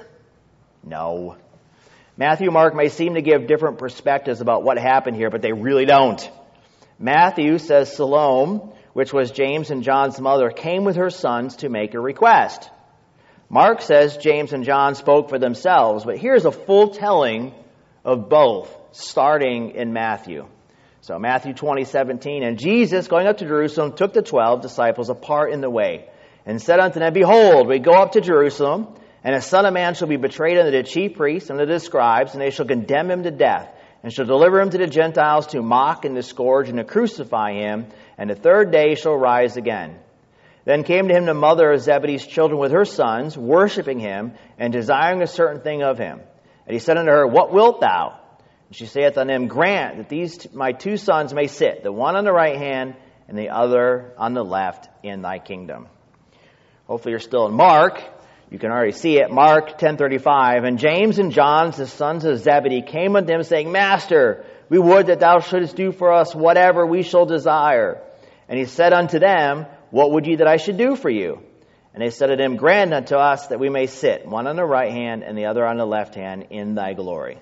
No. Matthew and Mark may seem to give different perspectives about what happened here, but they really don't. Matthew says Salome, which was James and John's mother, came with her sons to make a request. Mark says James and John spoke for themselves, but here's a full telling of both, starting in Matthew. So Matthew 20:17, and Jesus, going up to Jerusalem, took the 12 disciples apart in the way, and said unto them, Behold, we go up to Jerusalem, and the Son of Man shall be betrayed unto the chief priests and unto the scribes, and they shall condemn him to death, and shall deliver him to the Gentiles to mock and to scourge and to crucify him, and the third day shall rise again. Then came to him the mother of Zebedee's children with her sons, worshiping him, and desiring a certain thing of him. And he said unto her, What wilt thou? And she saith unto him, Grant that these my two sons may sit, the one on the right hand, and the other on the left, in thy kingdom. Hopefully you're still in Mark. You can already see it. Mark 10:35, and James and John, the sons of Zebedee, came unto him, saying, Master, we would that thou shouldest do for us whatever we shall desire. And he said unto them, What would ye that I should do for you? And they said unto him, Grant unto us that we may sit, one on the right hand and the other on the left hand, in thy glory.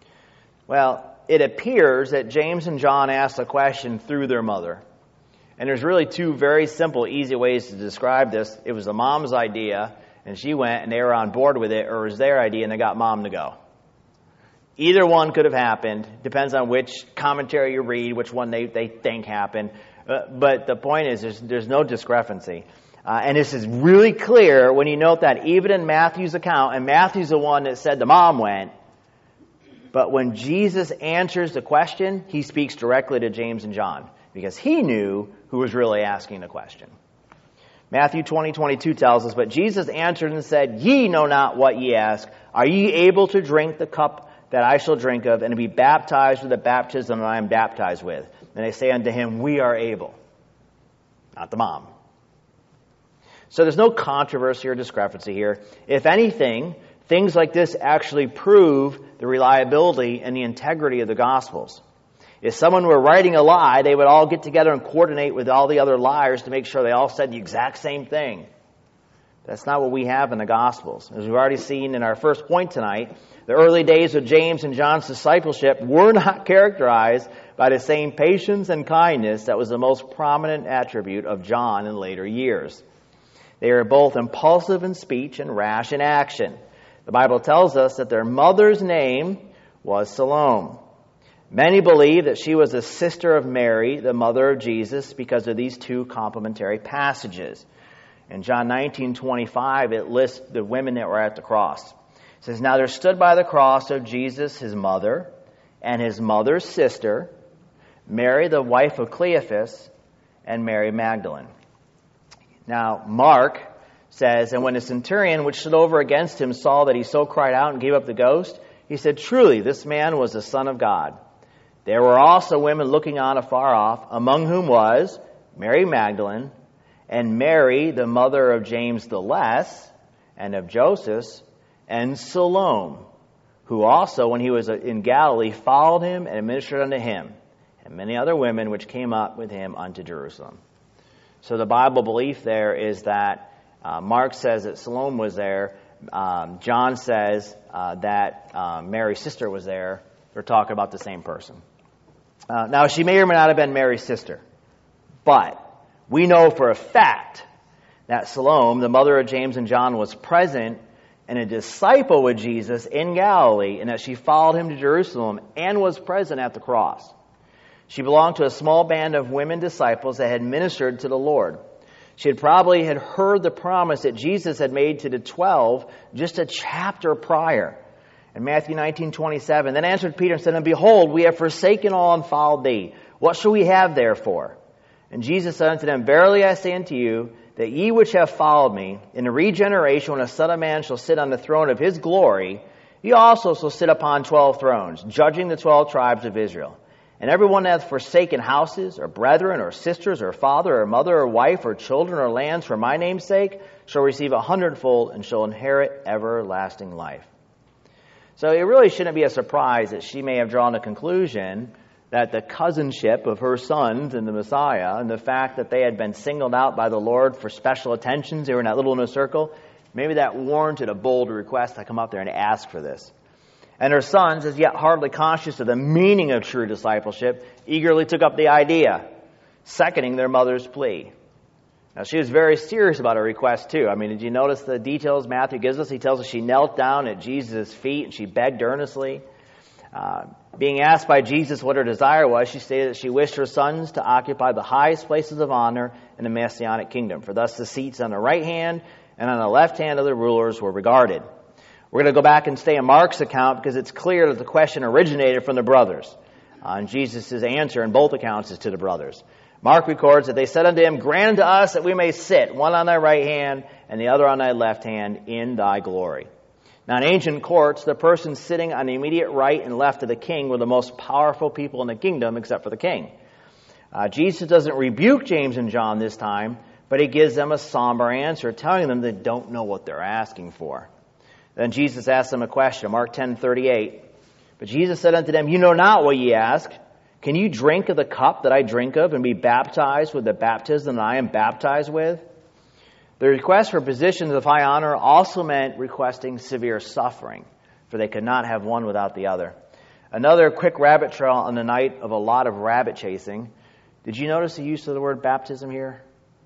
Well, it appears that James and John asked a question through their mother. And there's really two very simple, easy ways to describe this. It was the mom's idea, and she went, and they were on board with it, or it was their idea, and they got mom to go. Either one could have happened. Depends on which commentary you read, which one they think happened. But the point is, there's no discrepancy. And this is really clear when you note that even in Matthew's account, and Matthew's the one that said the mom went, but when Jesus answers the question, he speaks directly to James and John, because he knew who was really asking the question. Matthew 20:22 tells us, But Jesus answered and said, Ye know not what ye ask. Are ye able to drink the cup that I shall drink of, and to be baptized with the baptism that I am baptized with? And they say unto him, We are able. Not the mom. So there's no controversy or discrepancy here. If anything, things like this actually prove the reliability and the integrity of the Gospels. If someone were writing a lie, they would all get together and coordinate with all the other liars to make sure they all said the exact same thing. That's not what we have in the Gospels. As we've already seen in our first point tonight, the early days of James and John's discipleship were not characterized by the same patience and kindness that was the most prominent attribute of John in later years. They were both impulsive in speech and rash in action. The Bible tells us that their mother's name was Salome. Many believe that she was a sister of Mary, the mother of Jesus, because of these two complementary passages. In John 19:25, it lists the women that were at the cross. It says, Now there stood by the cross of Jesus his mother, and his mother's sister, Mary the wife of Cleophas, and Mary Magdalene. Now, Mark says, "And when the centurion which stood over against him saw that he so cried out and gave up the ghost, he said, 'Truly, this man was the Son of God.' There were also women looking on afar off, among whom was Mary Magdalene, and Mary, the mother of James the Less, and of Joseph, and Salome, who also, when he was in Galilee, followed him and ministered unto him, and many other women which came up with him unto Jerusalem." So the Bible belief there is that Mark says that Salome was there. John says that Mary's sister was there. They're talking about the same person. Now, she may or may not have been Mary's sister, but we know for a fact that Salome, the mother of James and John, was present and a disciple with Jesus in Galilee, and that she followed him to Jerusalem and was present at the cross. She belonged to a small band of women disciples that had ministered to the Lord. She had probably heard the promise that Jesus had made to the 12 just a chapter prior. In Matthew 19:27, "Then answered Peter and said, And behold, we have forsaken all and followed thee. What shall we have therefore? And Jesus said unto them, Verily I say unto you, that ye which have followed me, in the regeneration when a Son of Man shall sit on the throne of his glory, ye also shall sit upon 12 thrones, judging the 12 tribes of Israel. And every one that hath forsaken houses, or brethren, or sisters, or father, or mother, or wife, or children, or lands, for my name's sake, shall receive 100-fold, and shall inherit everlasting life." So it really shouldn't be a surprise that she may have drawn a conclusion that the cousinship of her sons and the Messiah, and the fact that they had been singled out by the Lord for special attentions, they were in that little inner circle, maybe that warranted a bold request to come up there and ask for this. And her sons, as yet hardly conscious of the meaning of true discipleship, eagerly took up the idea, seconding their mother's plea. Now, she was very serious about her request, too. I mean, did you notice the details Matthew gives us? He tells us she knelt down at Jesus' feet and she begged earnestly. Being asked by Jesus what her desire was, she stated that she wished her sons to occupy the highest places of honor in the Messianic kingdom, for thus the seats on the right hand and on the left hand of the rulers were regarded. We're going to go back and stay in Mark's account because it's clear that the question originated from the brothers. And Jesus' answer in both accounts is to the brothers. Mark records that they said unto him, Grant unto us that we may sit, one on thy right hand and the other on thy left hand, in thy glory. Now, in ancient courts, the persons sitting on the immediate right and left of the king were the most powerful people in the kingdom except for the king. Jesus doesn't rebuke James and John this time, but he gives them a somber answer, telling them they don't know what they're asking for. Then Jesus asked them a question, Mark 10:38. But Jesus said unto them, You know not what ye ask. Can you drink of the cup that I drink of and be baptized with the baptism that I am baptized with? The request for positions of high honor also meant requesting severe suffering, for they could not have one without the other. Another quick rabbit trail on the night of a lot of rabbit chasing. Did you notice the use of the word baptism here?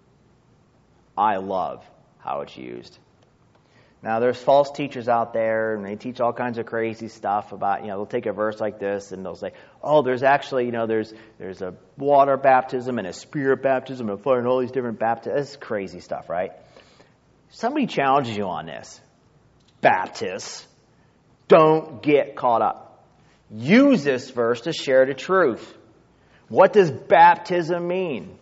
I love how it's used. Now, there's false teachers out there, and they teach all kinds of crazy stuff about, they'll take a verse like this, and they'll say, there's actually, there's a water baptism and a spirit baptism and fire and all these different baptisms. That's crazy stuff, right? Somebody challenges you on this. Baptists, don't get caught up. Use this verse to share the truth. What does baptism mean?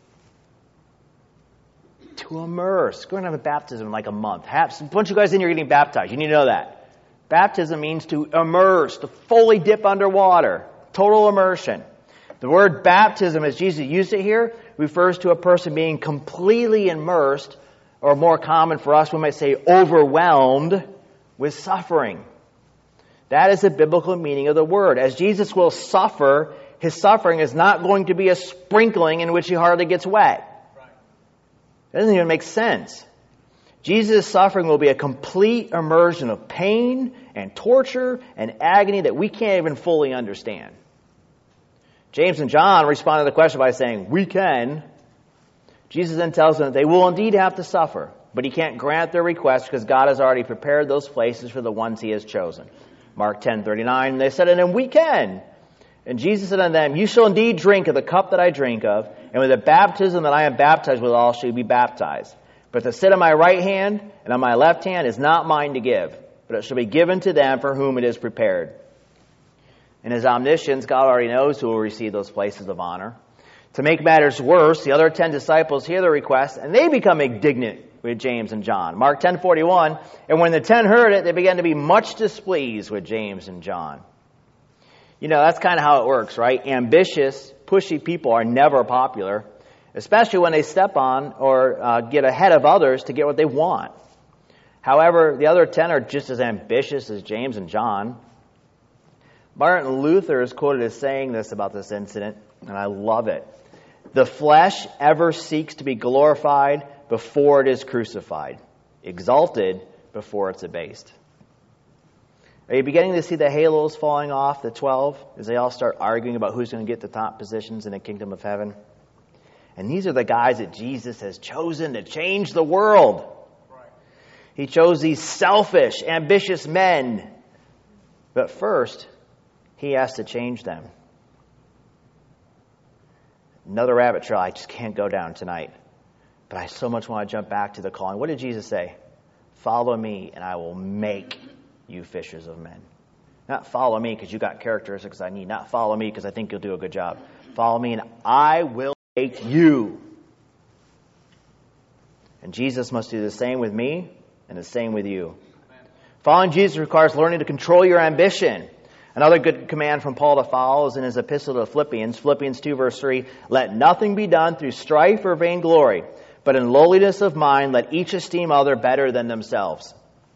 To immerse. Go and have a baptism in like a month. A bunch of guys in here are getting baptized. You need to know that. Baptism means to immerse, to fully dip underwater. Total immersion. The word baptism, as Jesus used it here, refers to a person being completely immersed, or more common for us, we might say overwhelmed with suffering. That is the biblical meaning of the word. As Jesus will suffer, his suffering is not going to be a sprinkling in which he hardly gets wet. It doesn't even make sense. Jesus' suffering will be a complete immersion of pain and torture and agony that we can't even fully understand. James and John respond to the question by saying, we can. Jesus then tells them that they will indeed have to suffer, but he can't grant their request because God has already prepared those places for the ones he has chosen. Mark 10:39, they said unto him, we can. And Jesus said unto them, You shall indeed drink of the cup that I drink of, and with the baptism that I am baptized withal shall you be baptized. But to sit on my right hand and on my left hand is not mine to give, but it shall be given to them for whom it is prepared. In his omniscience, God already knows who will receive those places of honor. To make matters worse, the other 10 disciples hear the request, and they become indignant with James and John. Mark 10:41, and when the 10 heard it, they began to be much displeased with James and John. You know, that's kind of how it works, right? Ambitious, pushy people are never popular, especially when they step on or get ahead of others to get what they want. However, the other 10 are just as ambitious as James and John. Martin Luther is quoted as saying this about this incident, and I love it. The flesh ever seeks to be glorified before it is crucified, exalted before it's abased. Are you beginning to see the halos falling off the 12 as they all start arguing about who's going to get the top positions in the kingdom of heaven? And these are the guys that Jesus has chosen to change the world. He chose these selfish, ambitious men. But first, he has to change them. Another rabbit trail I just can't go down tonight. But I so much want to jump back to the calling. What did Jesus say? Follow me and I will make you fishers of men. Not follow me because you got characteristics I need. Not follow me because I think you'll do a good job. Follow me and I will make you. And Jesus must do the same with me and the same with you. Following Jesus requires learning to control your ambition. Another good command from Paul to follow is in his epistle to Philippians. Philippians 2 verse 3, let nothing be done through strife or vainglory, but in lowliness of mind let each esteem other better than themselves.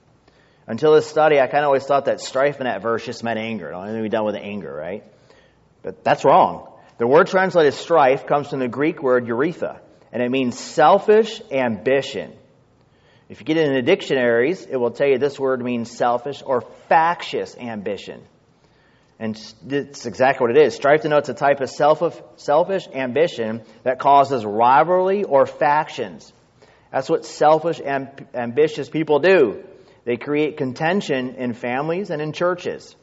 Until this study, I kind of always thought that strife in that verse just meant anger. It only be done with anger, right? But that's wrong. The word translated strife comes from the Greek word euretha, and it means selfish ambition. If you get it in the dictionaries, it will tell you this word means selfish or factious ambition. And it's exactly what it is. Strife denotes a type of selfish ambition that causes rivalry or factions. That's what selfish, ambitious people do. They create contention in families and in churches.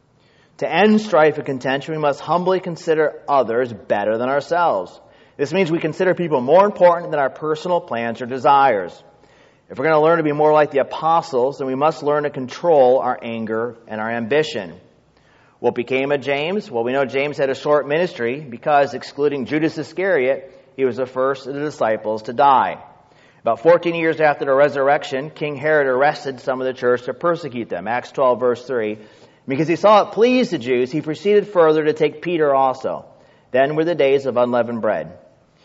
To end strife and contention, we must humbly consider others better than ourselves. This means we consider people more important than our personal plans or desires. If we're going to learn to be more like the apostles, then we must learn to control our anger and our ambition. What became of James? Well, we know James had a short ministry because, excluding Judas Iscariot, he was the first of the disciples to die. About 14 years after the resurrection, King Herod arrested some of the church to persecute them. Acts 12, verse 3. Because he saw it pleased the Jews, he proceeded further to take Peter also. Then were the days of unleavened bread.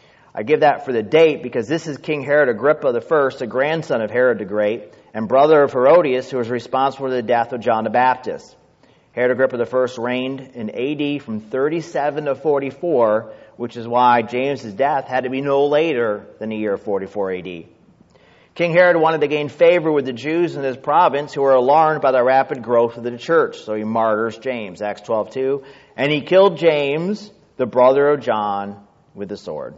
I give that for the date because this is King Herod Agrippa I, the grandson of Herod the Great, and brother of Herodias, who was responsible for the death of John the Baptist. Herod Agrippa I reigned in AD from 37 to 44, which is why James' death had to be no later than the year 44 AD. King Herod wanted to gain favor with the Jews in his province who were alarmed by the rapid growth of the church, so he martyrs James, Acts 12:2, and he killed James, the brother of John, with the sword.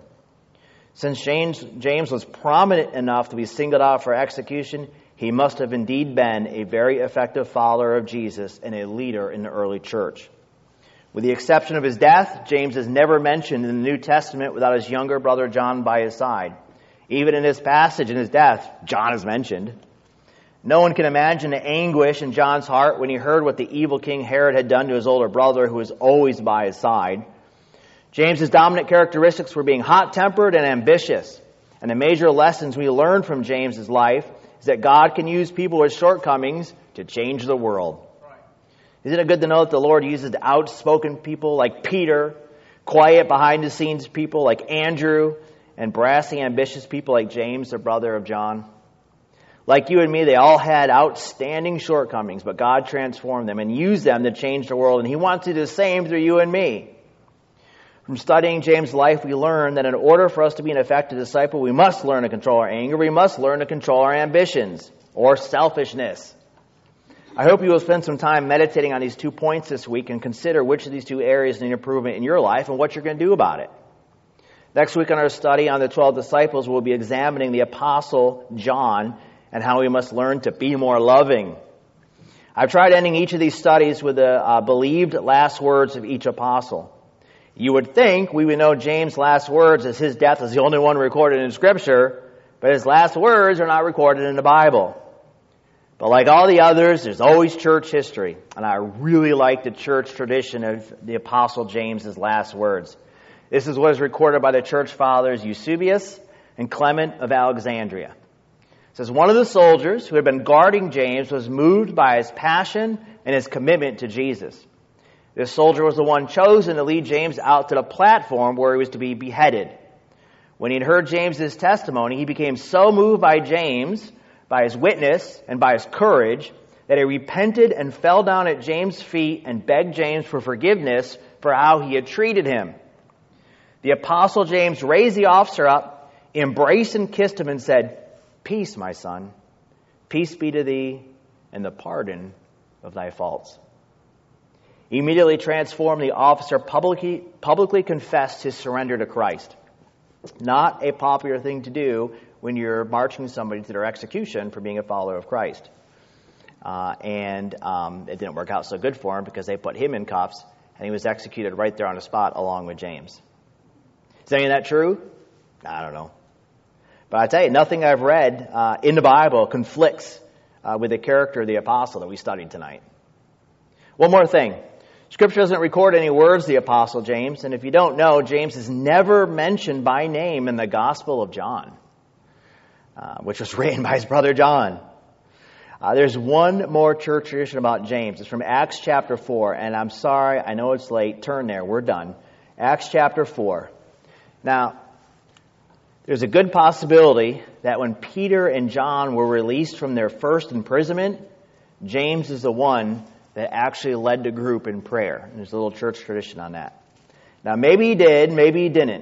Since James was prominent enough to be singled out for execution, he must have indeed been a very effective follower of Jesus and a leader in the early church. With the exception of his death, James is never mentioned in the New Testament without his younger brother John by his side. Even in this passage, in his death, John is mentioned. No one can imagine the anguish in John's heart when he heard what the evil King Herod had done to his older brother, who was always by his side. James's dominant characteristics were being hot-tempered and ambitious. And the major lessons we learn from James's life is that God can use people with shortcomings to change the world. Isn't it good to know that the Lord uses outspoken people like Peter, quiet behind-the-scenes people like Andrew, and brassy, ambitious people like James, the brother of John? Like you and me, they all had outstanding shortcomings, but God transformed them and used them to change the world, and He wants to do the same through you and me. From studying James' life, we learn that in order for us to be an effective disciple, we must learn to control our anger, we must learn to control our ambitions, or selfishness. I hope you will spend some time meditating on these 2 points this week and consider which of these 2 areas need improvement in your life and what you're going to do about it. Next week in our study on the 12 disciples, we'll be examining the Apostle John and how we must learn to be more loving. I've tried ending each of these studies with the believed last words of each apostle. You would think we would know James' last words, as his death is the only one recorded in Scripture, but his last words are not recorded in the Bible. But like all the others, there's always church history, and I really like the church tradition of the Apostle James' last words. This is what is recorded by the church fathers Eusebius and Clement of Alexandria. says, one of the soldiers who had been guarding James was moved by his passion and his commitment to Jesus. This soldier was the one chosen to lead James out to the platform where he was to be beheaded. When he had heard James's testimony, he became so moved by James, by his witness, and by his courage, that he repented and fell down at James' feet and begged James for forgiveness for how he had treated him. The apostle James raised the officer up, embraced and kissed him, and said, "Peace, my son. Peace be to thee, and the pardon of thy faults." Immediately transformed, the officer publicly confessed his surrender to Christ. Not a popular thing to do when you're marching somebody to their execution for being a follower of Christ. It didn't work out so good for him because they put him in cuffs, and he was executed right there on the spot along with James. Is any of that true? I don't know. But I tell you, nothing I've read in the Bible conflicts with the character of the apostle that we studied tonight. One more thing. Scripture doesn't record any words of the apostle James, and if you don't know, James is never mentioned by name in the Gospel of John, which was written by his brother John. There's one more church tradition about James. It's from Acts chapter 4, and I'm sorry, I know it's late. Turn there, we're done. Acts chapter 4. Now, there's a good possibility that when Peter and John were released from their first imprisonment, James is the one that actually led the group in prayer. And there's a little church tradition on that. Now, maybe he did, maybe he didn't.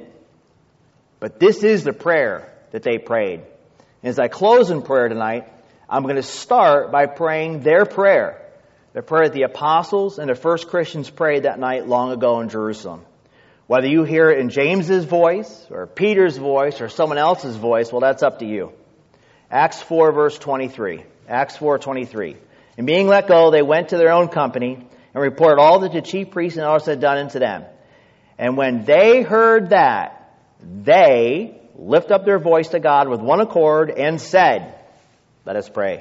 But this is the prayer that they prayed. And as I close in prayer tonight, I'm going to start by praying their prayer. The prayer that the apostles and the first Christians prayed that night long ago in Jerusalem. Whether you hear it in James's voice, or Peter's voice, or someone else's voice, well, that's up to you. Acts 4, verse 23. Acts 4:23. And being let go, they went to their own company and reported all that the chief priests and elders had done unto them. And when they heard that, they lift up their voice to God with one accord and said, let us pray.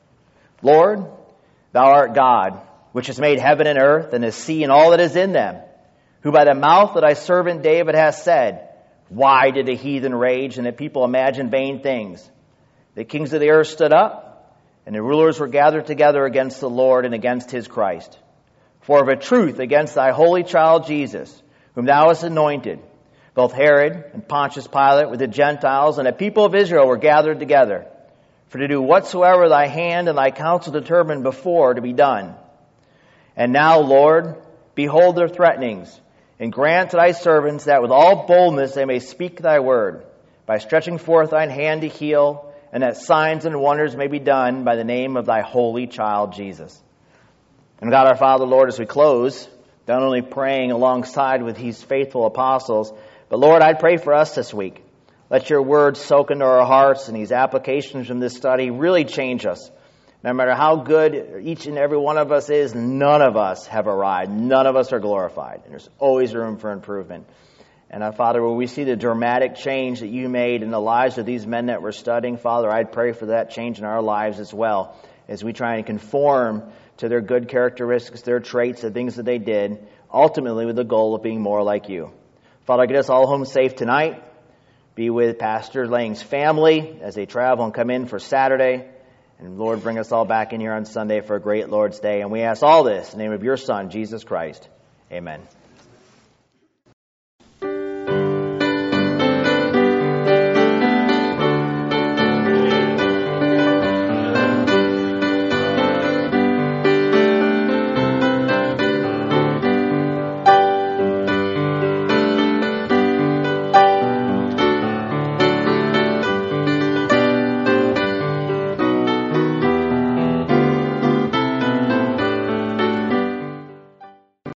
Lord, thou art God, which has made heaven and earth and the sea and all that is in them, who by the mouth of thy servant David hath said, why did the heathen rage and the people imagine vain things? The kings of the earth stood up, and the rulers were gathered together against the Lord and against his Christ. For of a truth against thy holy child Jesus, whom thou hast anointed, both Herod and Pontius Pilate with the Gentiles and the people of Israel were gathered together, for to do whatsoever thy hand and thy counsel determined before to be done. And now, Lord, behold their threatenings, and grant to thy servants that with all boldness they may speak thy word, by stretching forth thine hand to heal, and that signs and wonders may be done by the name of thy holy child Jesus. And God our Father, Lord, as we close, not only praying alongside with these faithful apostles, but Lord, I pray for us this week. Let your words soak into our hearts, and these applications from this study really change us. No matter how good each and every one of us is, none of us have arrived. None of us are glorified. And there's always room for improvement. And Father, when we see the dramatic change that you made in the lives of these men that we're studying, Father, I'd pray for that change in our lives as well, as we try and conform to their good characteristics, their traits, the things that they did, ultimately with the goal of being more like you. Father, get us all home safe tonight. Be with Pastor Lang's family as they travel and come in for Saturday. And Lord, bring us all back in here on Sunday for a great Lord's Day. And we ask all this in the name of your Son, Jesus Christ. Amen.